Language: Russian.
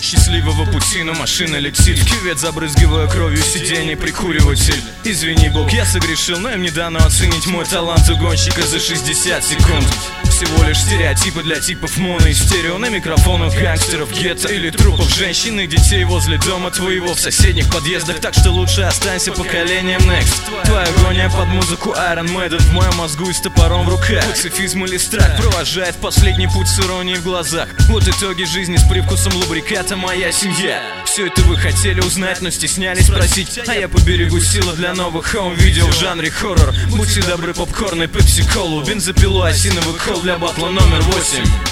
Счастливого пути, но машина летит в кювет, забрызгивая кровью сиденье прикуриватель. Извини, Бог, я согрешил, но им не дано оценить мой талант угонщика за 60 секунд. Всего лишь стереотипы для типов моно и стерео на микрофонах гангстеров гетто или трупов женщин и детей возле дома твоего в соседних подъездах. Так что лучше останься поколением Next. Твоя агония под музыку Iron Maiden в моем мозгу и с топором в руках. Пацифизм или страх провожает последний путь с иронией в глазах. Вот итоги жизни с привкусом лубриката, моя семья. Все это вы хотели узнать, но стеснялись спросить, а я поберегу силы для новых хоум-видео в жанре хоррор. Будьте добры, попкорн и пепси-колу, бензопилу, осиновый кол для батла номер 8.